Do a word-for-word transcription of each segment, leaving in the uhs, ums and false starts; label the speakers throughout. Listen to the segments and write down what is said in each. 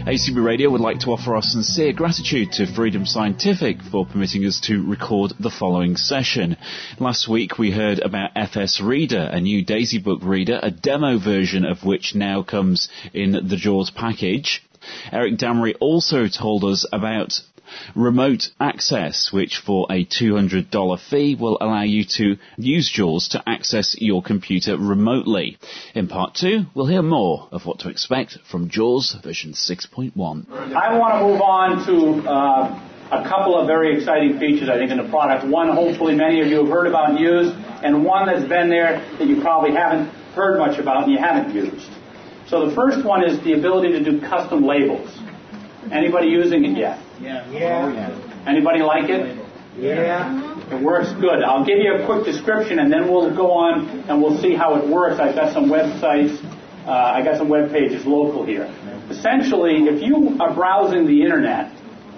Speaker 1: A C B Radio would like to offer our sincere gratitude to Freedom Scientific for permitting us to record the following session. Last week we heard about F S Reader, a new Daisy Book reader, a demo version of which now comes in the JAWS package. Eric Damery also told us about Remote Access, which for a two hundred dollars fee will allow you to use JAWS to access your computer remotely. In part two, we'll hear more of what to expect from JAWS version six point one.
Speaker 2: I want to move on to uh, a couple of very exciting features, I think, in the product. One, hopefully many of you have heard about and used, and one that's been there that you probably haven't heard much about and you haven't used. So the first one is the ability to do custom labels. Anybody using it yet?
Speaker 3: Yeah. Yeah.
Speaker 2: Anybody like it?
Speaker 3: Yeah.
Speaker 2: It works good. I'll give you a quick description and then we'll go on and we'll see how it works. I've got some websites. Uh, I got some web pages local here. Essentially, if you are browsing the internet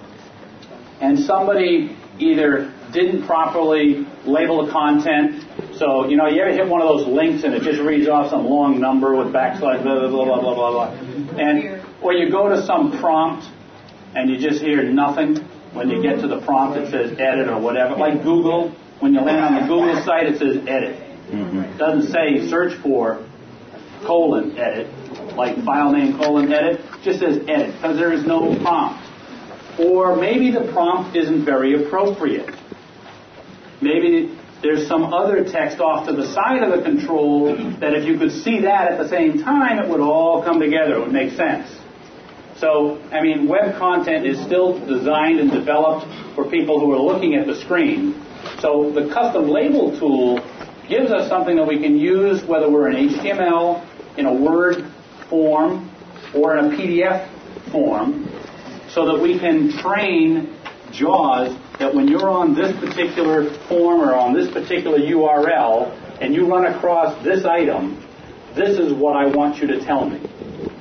Speaker 2: and somebody either didn't properly label the content, so, you know, you ever hit one of those links and it just reads off some long number with backslash, blah, blah, blah, blah, blah, blah, blah. And, or you go to some prompt and you just hear nothing. When you get to the prompt, it says edit or whatever. Like Google, when you land on the Google site, it says edit. Mm-hmm. It doesn't say search for colon edit, like file name colon edit. It just says edit because there is no prompt. Or maybe the prompt isn't very appropriate. Maybe there's some other text off to the side of the control that if you could see that at the same time, it would all come together. It would make sense. So, I mean, web content is still designed and developed for people who are looking at the screen. So the custom label tool gives us something that we can use whether we're in H T M L, in a Word form, or in a P D F form, so that we can train JAWS that when you're on this particular form or on this particular U R L and you run across this item, this is what I want you to tell me.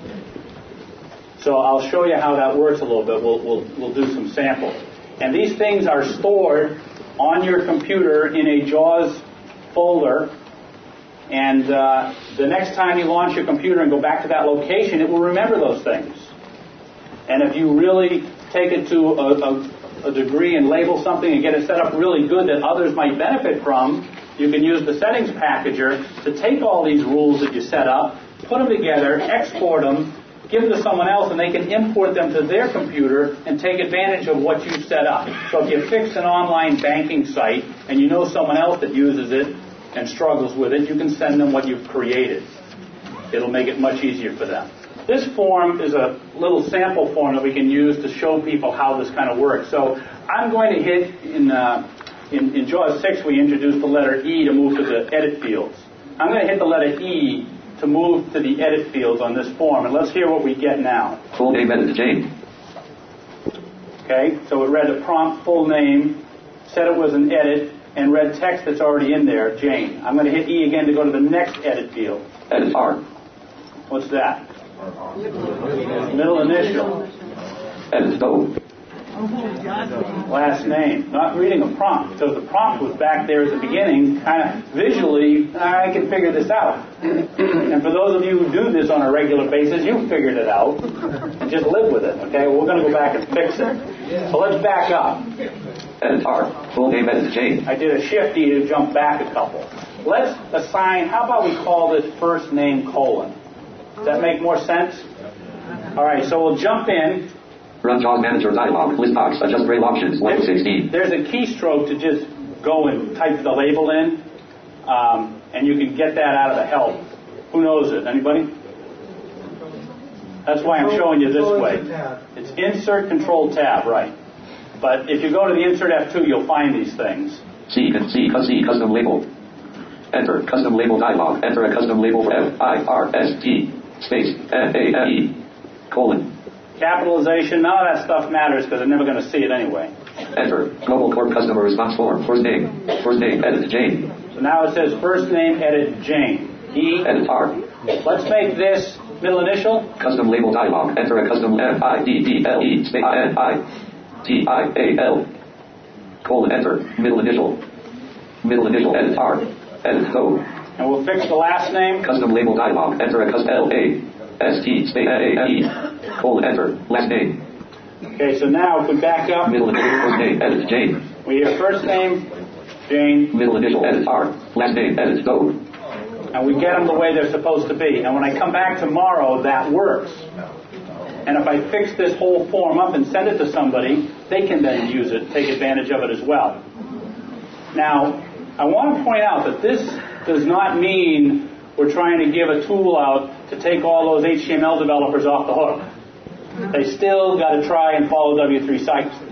Speaker 2: So I'll show you how that works a little bit. We'll, we'll, we'll do some samples. And these things are stored on your computer in a JAWS folder. And uh, the next time you launch your computer and go back to that location, it will remember those things. And if you really take it to a, a, a degree and label something and get it set up really good that others might benefit from, you can use the settings packager to take all these rules that you set up, put them together, export them, give them to someone else, and they can import them to their computer and take advantage of what you've set up. So if you fix an online banking site and you know someone else that uses it and struggles with it, you can send them what you've created. It'll make it much easier for them. This form is a little sample form that we can use to show people how this kind of works. So I'm going to hit, in, uh, in, in JAWS six, we introduced the letter E to move to the edit fields. I'm going to hit the letter E to move to the edit fields on this form, and let's hear what we get now.
Speaker 4: Full name edit Jane.
Speaker 2: Okay, so it read a prompt full name, said it was an edit, and read text that's already in there, Jane. I'm going to hit E again to go to the next edit field.
Speaker 4: Edit R.
Speaker 2: What's that? Middle initial.
Speaker 4: Edit O.
Speaker 2: Last name. Not reading a prompt, because the prompt was back there at the beginning. Kind of visually, I can figure this out. And for those of you who do this on a regular basis, you figured it out. Just live with it, okay? Well, we're going to go back and fix it. So let's back up.
Speaker 4: Edit R. Full name edit Jane.
Speaker 2: I did a shift E to jump back a couple. Let's assign, how about we call this first name colon? Does that make more sense? All right, so we'll jump in.
Speaker 4: Run JAWS Manager dialog. List box. Adjust grade options. one sixteen.
Speaker 2: There's a keystroke to just go and type the label in, um, and you can get that out of the help. Who knows it? Anybody? That's why I'm showing you this way. It's Insert Control Tab, right? But if you go to the Insert F two, you'll find these things.
Speaker 4: C, C, C, custom label. Enter custom label dialog. Enter a custom label for F I R S T space F A L E colon.
Speaker 2: Capitalization, none of that stuff matters because they're never going to see it anyway.
Speaker 4: Enter Global Corp customer response form. First name. First name edit Jane.
Speaker 2: So now it says first name edit Jane. E.
Speaker 4: Edit R.
Speaker 2: Let's make this middle initial.
Speaker 4: Custom label dialog. Enter a custom F I D D L E space I N I T I A L colon. Enter middle initial. Middle initial edit R. Edit code.
Speaker 2: And we'll fix the last name.
Speaker 4: Custom label dialog. Enter a custom L A S T space A E colon enter last name.
Speaker 2: Okay, so now if we back up,
Speaker 4: Middle initial first name edit Jane.
Speaker 2: we hear first name, Jane,
Speaker 4: Middle initial edit R. Last name edit Go.
Speaker 2: and we get them the way they're supposed to be. And when I come back tomorrow, that works. And if I fix this whole form up and send it to somebody, they can then use it, take advantage of it as well. Now, I want to point out that this does not mean we're trying to give a tool out to take all those H T M L developers off the hook. They still got to try and follow W three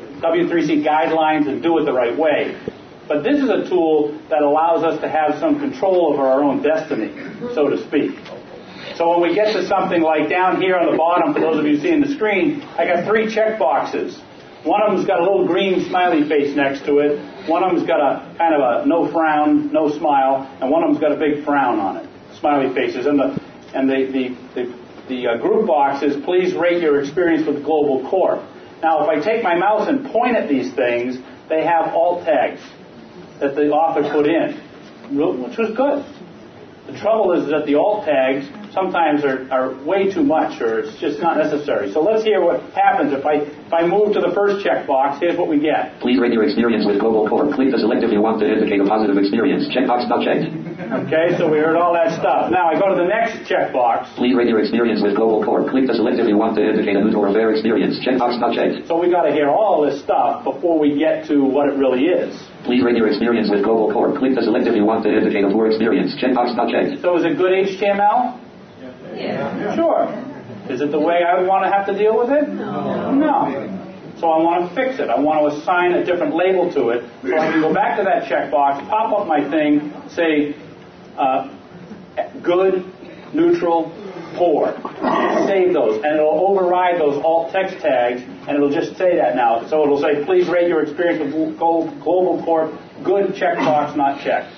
Speaker 2: C guidelines and do it the right way. But this is a tool that allows us to have some control over our own destiny, so to speak. So when we get to something like down here on the bottom, for those of you seeing the screen, I got three check boxes. One of them's got a little green smiley face next to it. One of them's got a kind of a no frown, no smile, and one of them's got a big frown on it. Smiley faces. And the and the the the, the uh, group box is please rate your experience with Global Corp. Now, if I take my mouse and point at these things, they have alt tags that the author put in, which was good. The trouble is that the alt tags sometimes are, are way too much, or it's just not necessary. So let's hear what happens if I if I move to the first checkbox. Here's what we get.
Speaker 4: Please rate your experience with Global Corp. Click the select if you want to indicate a positive experience. Checkbox not checked.
Speaker 2: Okay, so we heard all that stuff. Now I go to the next checkbox.
Speaker 4: Please rate your experience with Global Corp. Click the select if you want to indicate a neutral or fair experience. Checkbox not checked.
Speaker 2: So we got to hear all this stuff before we get to what it really is.
Speaker 4: Please rate your experience with Global Corp. Click the select if you want to indicate a poor experience. Checkbox not checked.
Speaker 2: So is it good H T M L?
Speaker 3: Yeah.
Speaker 2: Sure. Is it the way I would want to have to deal with it?
Speaker 3: No.
Speaker 2: No. So I want to fix it. I want to assign a different label to it. So I can go back to that checkbox, pop up my thing, say uh, good, neutral, poor. Save those. And it'll override those alt text tags, and it'll just say that now. So it'll say, please rate your experience with Global Corp. Good, checkbox, not checked.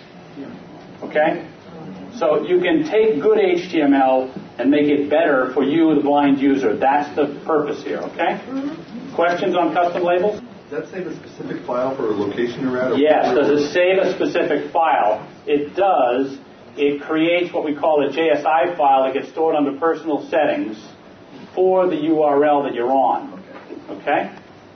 Speaker 2: Okay? So you can take good H T M L and make it better for you, the blind user. That's the purpose here, okay? Mm-hmm. Questions on custom labels?
Speaker 5: Does that save a specific file for a location you're at? Or
Speaker 2: Yes. Does it save a specific file? It does. It creates what we call a J S I file that gets stored under personal settings for the U R L that you're on, okay?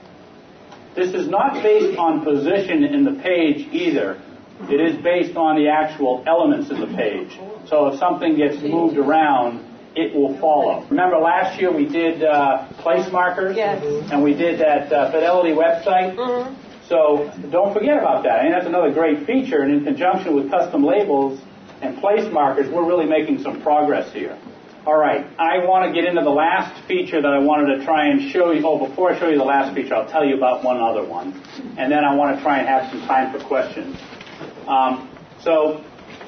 Speaker 2: This is not based on position in the page either. It is based on the actual elements in the page. So if something gets moved around, it will follow. Remember last year we did uh, place markers?
Speaker 6: Yes.
Speaker 2: And we did that uh, Fidelity website?
Speaker 6: Mm-hmm.
Speaker 2: So don't forget about that. I mean, that's another great feature. And in conjunction with custom labels and place markers, we're really making some progress here. All right. I want to get into the last feature that I wanted to try and show you. Oh, before I show you the last feature, I'll tell you about one other one. And then I want to try and have some time for questions. Um, so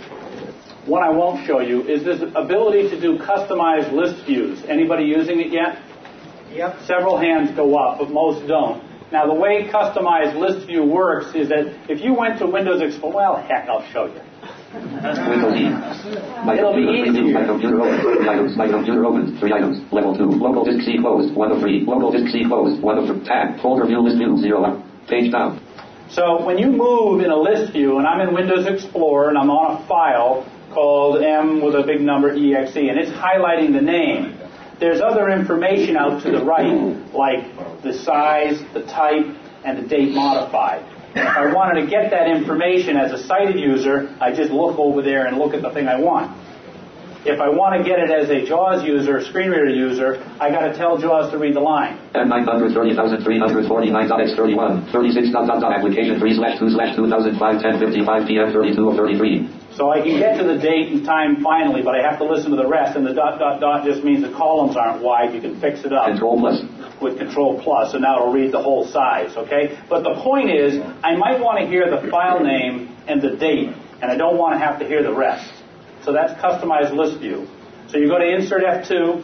Speaker 2: what I won't show you is this ability to do customized list views. Anybody using it yet?
Speaker 3: Yep.
Speaker 2: Several hands go up, but most don't. Now, the way customized list view works is that if you went to Windows Explorer, well, heck, I'll show you.
Speaker 4: Windows E. My
Speaker 2: It'll be
Speaker 4: computer
Speaker 2: easier.
Speaker 4: preview. My computer opens. Three items. My computer opens. Three items. Level two. Local disk C closed. One of three. Local disk C closed. One of three. Tab. Folder view list view. Zero. One. Page down.
Speaker 2: So when you move in a list view, and I'm in Windows Explorer, and I'm on a file called M with a big number E X E, and it's highlighting the name. There's other information out to the right, like the size, the type, and the date modified. If I wanted to get that information as a sighted user, I just look over there and look at the thing I want. If I want to get it as a JAWS user, screen reader user, I got to tell JAWS to read the line.
Speaker 4: M nine hundred thirty thousand three hundred forty-nine dot X thirty-one, thirty-six dot dot dot application three slash two slash two thousand five ten fifty-five p m thirty-two of thirty-three.
Speaker 2: So I can get to the date and time finally, but I have to listen to the rest, and the dot dot dot just means the columns aren't wide. You can fix it up.
Speaker 4: Control plus.
Speaker 2: With Control plus, and now it'll read the whole size, okay? But the point is, I might want to hear the file name and the date, and I don't want to have to hear the rest. So that's customized list view. So you go to Insert F two.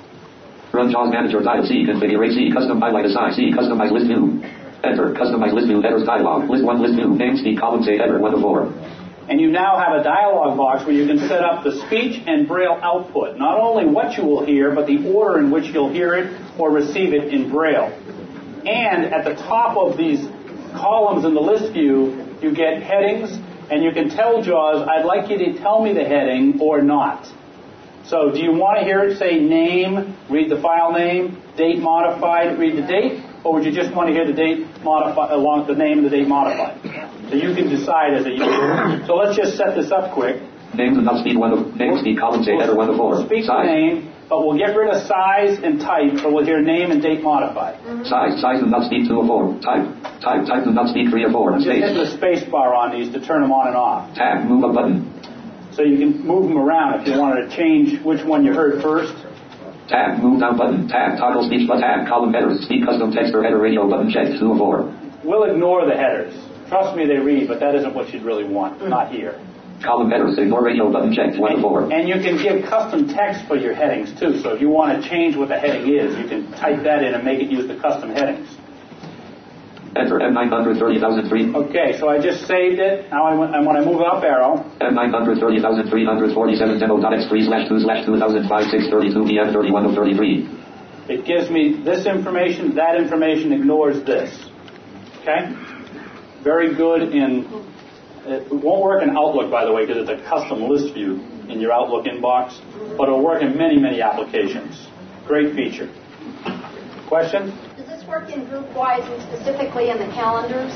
Speaker 4: Run JAWS Manager dial C, configure C, custom highlight assign C, customize list view. Enter, customize list view, headers dialog, list one list view, name speak, column say header, one to four.
Speaker 2: And you now have a dialog box where you can set up the speech and Braille output. Not only what you will hear, but the order in which you'll hear it or receive it in Braille. And at the top of these columns in the list view, you get headings, and you can tell JAWS, I'd like you to tell me the heading or not. So do you want to hear it say name, read the file name, date modified, read the date, or would you just want to hear the date modified along with the name and the date modified? So you can decide as a user. So let's just set this up quick.
Speaker 4: Name does not speak one of name speak column say header one to four.
Speaker 2: Speak the
Speaker 4: Size.
Speaker 2: name, but we'll get rid of size and type, so we'll hear name and date modified.
Speaker 4: Size. Size does not speak two or four. Type. Type. Type does not speak three or four.
Speaker 2: I'm just
Speaker 4: Space.
Speaker 2: hitting the space bar on these to turn them on and off.
Speaker 4: Tab. Move up button.
Speaker 2: So you can move them around if you wanted to change which one you heard first.
Speaker 4: Tab. Move down button. Tab. Toggle speech but tab. Column headers. Speak custom text or header radio button checked two or four.
Speaker 2: We'll ignore the headers. Trust me, they read, but that isn't what you'd really want. Not here.
Speaker 4: Column headers. Ignore radio button checked one to four.
Speaker 2: And you can give custom text for your headings too. So if you want to change what the heading is, you can type that in and make it use the custom headings.
Speaker 4: Enter M nine hundred thirty thousand three.
Speaker 2: Okay, so I just saved it. Now I, and when I move up arrow.
Speaker 4: M nine hundred thirty thousand three hundred forty-seven demo dot x three slash two slash two thousand five six thirty-two B M thirty-one of thirty-three.
Speaker 2: It gives me this information. That information ignores this. Okay? Very good in. It won't work in Outlook, by the way, because it's a custom list view in your Outlook inbox, but it'll work in many, many applications. Great feature. Question?
Speaker 3: Does this work in group-wise and specifically in the calendars?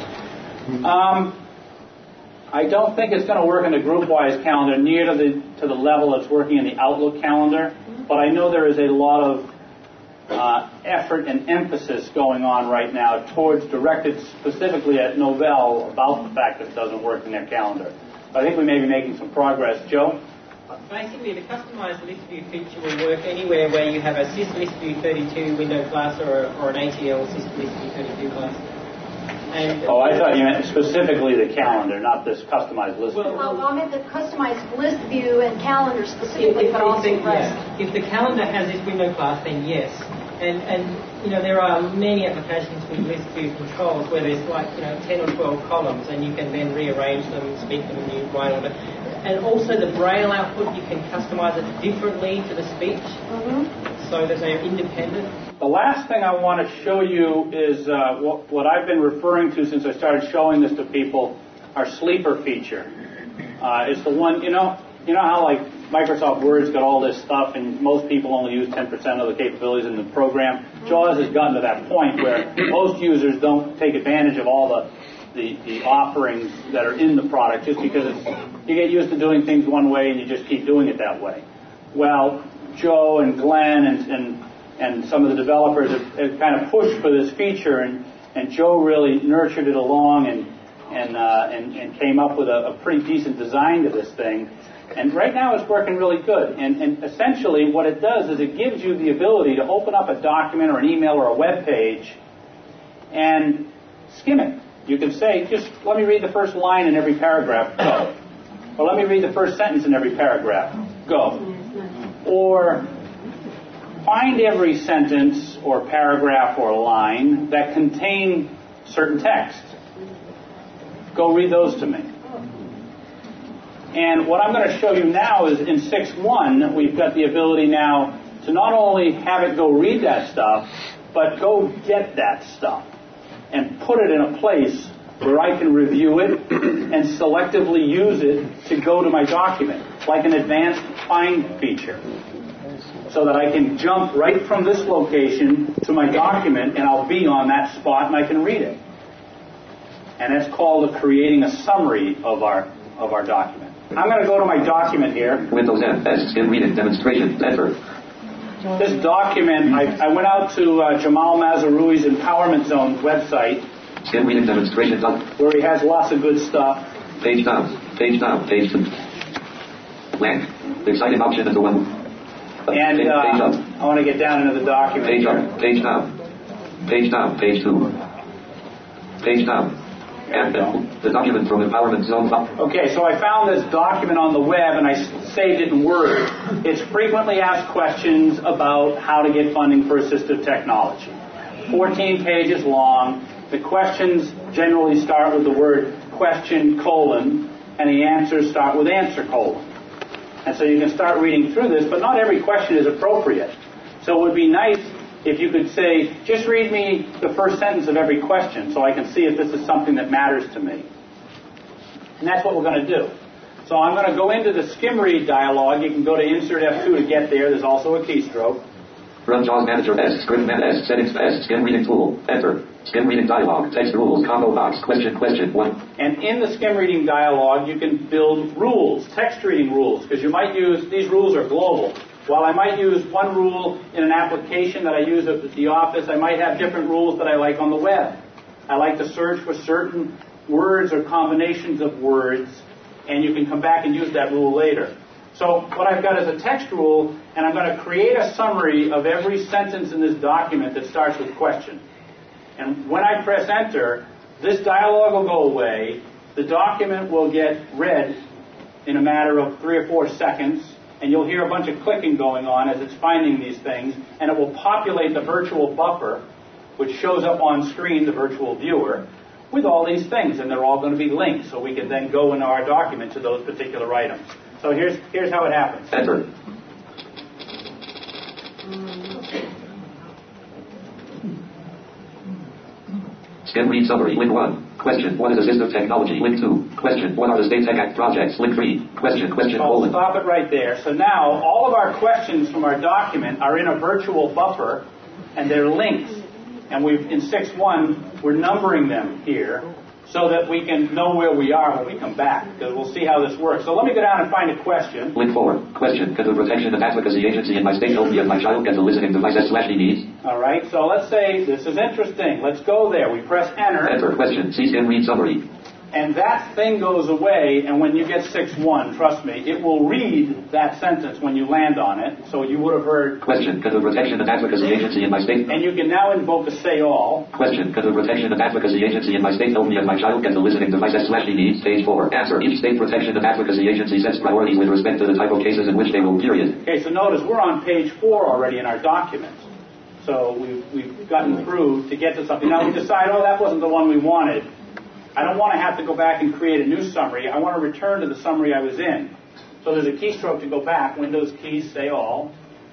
Speaker 2: Um, I don't think it's going to work in the group-wise calendar near to the to the level it's working in the Outlook calendar, but I know there is a lot of uh, effort and emphasis going on right now towards directed specifically at Novell about the fact that it doesn't work in their calendar. So I think we may be making some progress. Joe?
Speaker 6: Basically, the customized list view feature will work anywhere where you have a sys list view thirty-two window class or, or an A T L sys list view thirty-two class. And
Speaker 2: Oh, I thought you meant specifically the calendar, not this customized list.
Speaker 6: Well,
Speaker 3: Well, I meant the customized list view and calendar
Speaker 6: If,
Speaker 3: specifically,
Speaker 6: if,
Speaker 3: but also
Speaker 6: if, the,
Speaker 3: rest.
Speaker 6: yeah, if the calendar has this window class, then yes. And, and you know, there are many applications with list view controls where there's like, you know, ten or twelve columns and you can then rearrange them, speak them in new right order. And also the Braille output, you can customize it differently to the speech
Speaker 3: Mm-hmm.
Speaker 6: so that they're independent.
Speaker 2: The last thing I want to show you is uh, what, what I've been referring to since I started showing this to people, our sleeper feature. Uh, it's the one, you know, you know how like Microsoft Word's got all this stuff and most people only use ten percent of the capabilities in the program. JAWS has gotten to that point where most users don't take advantage of all the, the, the offerings that are in the product just because it's, you get used to doing things one way and you just keep doing it that way. Well, Joe and Glenn and, and and some of the developers have, have kind of pushed for this feature, and, and Joe really nurtured it along and and, uh, and and came up with a, a pretty decent design to this thing. And right now it's working really good. And, and essentially what it does is it gives you the ability to open up a document or an email or a web page and skim it. You can say, just let me read the first line in every paragraph, go. Or let me read the first sentence in every paragraph, go. Or find every sentence or paragraph or line that contain certain text. Go read those to me. And what I'm going to show you now is in six point one, we've got the ability now to not only have it go read that stuff, but go get that stuff and put it in a place where I can review it and selectively use it to go to my document, like an advanced find feature, so that I can jump right from this location to my document and I'll be on that spot and I can read it. And that's called creating a summary of our of our document. I'm going to go to my document here.
Speaker 4: Windows N, S, skin reading, demonstration, enter.
Speaker 2: This document, I, I went out to uh, Jamal Mazzaroui's Empowerment Zone website.
Speaker 4: Skin reading, demonstration, done.
Speaker 2: Where he has lots of good stuff.
Speaker 4: Page down, page down, page two. Blank. Exciting option is the one.
Speaker 2: And
Speaker 4: page,
Speaker 2: uh,
Speaker 4: page up.
Speaker 2: I want to get down into the document.
Speaker 4: Page
Speaker 2: here.
Speaker 4: up, page down, page down, page two. Page down. And uh, the document from Empowerment Zone.
Speaker 2: Okay, so I found this document on the web and I saved it in Word. It's frequently asked questions about how to get funding for assistive technology. fourteen pages long. The questions generally start with the word question colon, and the answers start with answer colon. And so you can start reading through this, but not every question is appropriate. So it would be nice if you could say, just read me the first sentence of every question so I can see if this is something that matters to me. And that's what we're going to do. So I'm going to go into the skim read dialog. You can go to Insert F two to get there. There's also a keystroke.
Speaker 4: Run JAWS Manager S, Script Man S, Settings S, Skim Reading Tool, Enter, Skim Reading Dialog, Text Rules, Combo Box, Question, Question, one.
Speaker 2: And in the skim reading dialog, you can build rules, text reading rules, because you might use, these rules are global. While I might use one rule in an application that I use at the office, I might have different rules that I like on the web. I like to search for certain words or combinations of words, and you can come back and use that rule later. So what I've got is a text rule, and I'm going to create a summary of every sentence in this document that starts with question. And when I press enter, this dialog will go away. The document will get read in a matter of three or four seconds, and you'll hear a bunch of clicking going on as it's finding these things, and it will populate the virtual buffer, which shows up on screen, the virtual viewer, with all these things, and they're all going to be linked, so we can then go in our document to those particular items. So here's, here's how it happens.
Speaker 4: Enter. Skim Read Summary. Link one. Question. What is assistive technology? Link two. Question. What are the State Tech Act projects? Link three. Question. Question.
Speaker 2: I'll
Speaker 4: Colon.
Speaker 2: stop it right there. So now all of our questions from our document are in a virtual buffer, and they're linked. And we've in six one, we're numbering them here so that we can know where we are when we come back, because we'll see how this works. So let me go down and find a question.
Speaker 4: Link four. Question. Can the Protection and Advocacy Agency in my state help me if my child gets a listening device S slash needs?
Speaker 2: All right, so let's say this is interesting. Let's go there. We press enter.
Speaker 4: Enter. Question. See Skim Read Summary.
Speaker 2: And that thing goes away, and when you get six one, trust me, it will read that sentence when you land on it, so you would have heard...
Speaker 4: Question. Can the Protection and Advocacy Agency in my state...
Speaker 2: And you can now invoke a say all.
Speaker 4: Question. Can the Protection and Advocacy Agency in my state help me if my child gets a listening device S slash needs? Stage four. Answer. Each state protection and advocacy agency sets priorities with respect to the type of cases in which they will, period.
Speaker 2: Okay, so notice we're on page four already in our document. So we've, we've gotten through to get to something. Now we decide, oh, that wasn't the one we wanted. I don't want to have to go back and create a new summary. I want to return to the summary I was in. So there's a keystroke to go back. Windows keys, say all.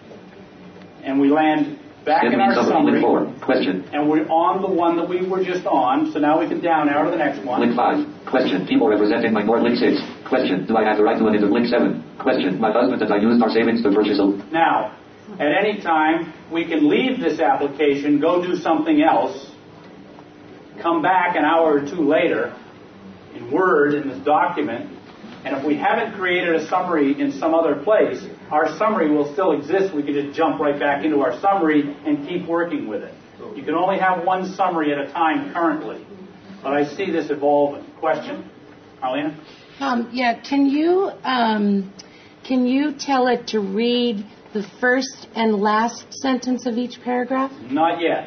Speaker 2: And we land back in our summary.
Speaker 4: Four. Question.
Speaker 2: And we're on the one that we were just on. So now we can down arrow to the next one.
Speaker 4: Link five. Question. People representing my board. Link six. Question. Do I have the right to an inter? Link seven. Question. My husband and I used our savings to purchase a...
Speaker 2: Now, at any time, we can leave this application, go do something else, come back an hour or two later in Word in this document, and if we haven't created a summary in some other place, our summary will still exist. We can just jump right back into our summary and keep working with it. You can only have one summary at a time currently, but I see this evolving. Question? Arlena?
Speaker 7: Um, yeah, can you, um, can you tell it to read the first and last sentence of each paragraph?
Speaker 2: Not yet.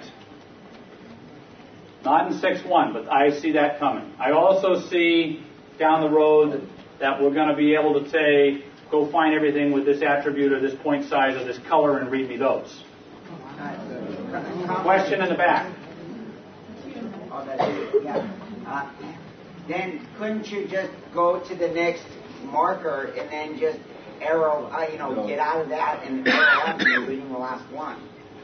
Speaker 2: Not in six one, but I see that coming. I also see down the road that we're going to be able to say, go find everything with this attribute or this point size or this color and read me those. Question in the back.
Speaker 8: Oh, that's it. Yeah. Uh, then couldn't you just go to the next marker and then just arrow, uh, you know, get out of that and arrow up and you're reading the last one?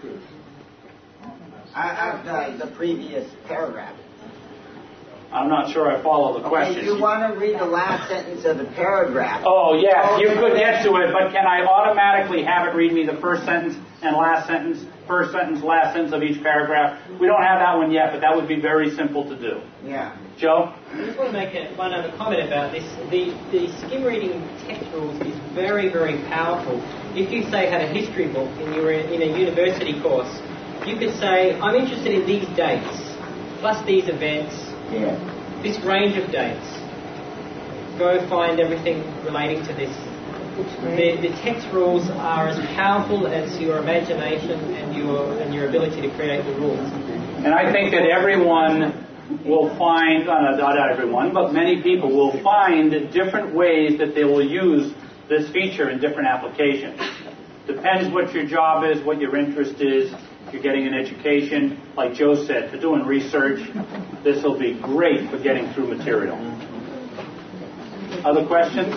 Speaker 8: Of the, the previous paragraph.
Speaker 2: I'm not sure I follow the question.
Speaker 8: Okay, you want to read the last sentence of the paragraph.
Speaker 2: Oh, yes, you could get to it, but can I automatically have it read me the first sentence and last sentence, first sentence, last sentence of each paragraph? We don't have that one yet, but that would be very simple to do.
Speaker 8: Yeah.
Speaker 2: Joe?
Speaker 6: I just want to make a, one other comment about this. The, the skim reading text rules is very, very powerful. If you, say, had a history book and you were in a university course, you could say, I'm interested in these dates, plus these events,
Speaker 8: yeah.
Speaker 6: this range of dates. Go find everything relating to this. The, the text rules are as powerful as your imagination and your and your ability to create the rules.
Speaker 2: And I think that everyone will find, uh, not everyone, but many people will find different ways that they will use this feature in different applications. Depends what your job is, what your interest is. If you're getting an education, like Joe said, for doing research, this will be great for getting through material. Other questions?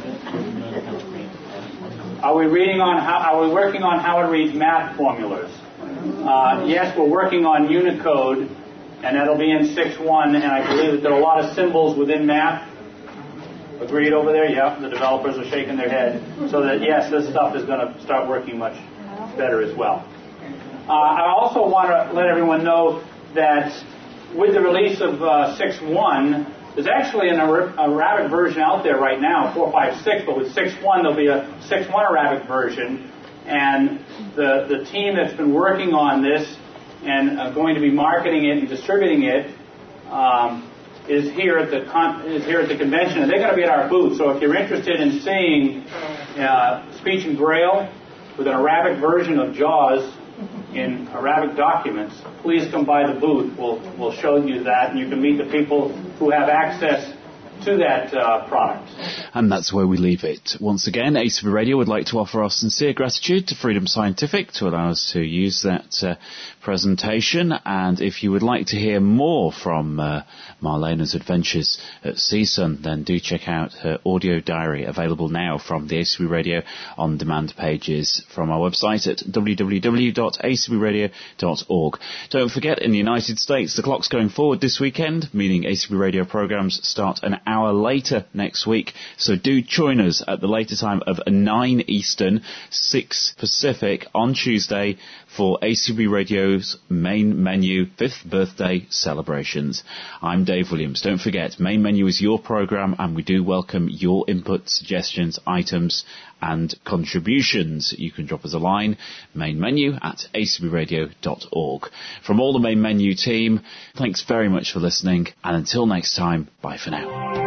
Speaker 2: Are we reading on how? Are we working on how it reads math formulas? Uh, yes, we're working on Unicode, and that'll be in six one. And I believe that there are a lot of symbols within math. Agreed over there? Yeah, the developers are shaking their head. So that, yes, this stuff is going to start working much better as well. Uh, I also want to let everyone know that with the release of uh, six point one, there's actually an Arabic version out there right now, four point five point six, but with six point one there'll be a six point one Arabic version, and the, the team that's been working on this and uh, going to be marketing it and distributing it um, is here at the con- is here at the convention, and they're going to be at our booth. So if you're interested in seeing uh, Speech and Braille with an Arabic version of JAWS in Arabic documents, please come by the booth. We'll we'll show you that, and you can meet the people who have access to that uh, product.
Speaker 1: And that's where we leave it. Once again, A C B Radio would like to offer our sincere gratitude to Freedom Scientific to allow us to use that uh, presentation. And if you would like to hear more from uh, Marlena's adventures at C S U N, then do check out her audio diary, available now from the A C B Radio On Demand pages from our website at w w w dot a c b radio dot org. Don't forget, in the United States, the clock's going forward this weekend, meaning A C B Radio programs start an hour later next week. So do join us at the later time of nine Eastern, six Pacific on Tuesday for A C B Radio's Main Menu fifth birthday celebrations. I'm Dave Williams. Don't forget, Main Menu is your program, and we do welcome your input, suggestions, items and contributions. You can drop us a line, main menu at a c b radio dot org. From all the Main Menu team, thanks very much for listening, and until next time, bye for now.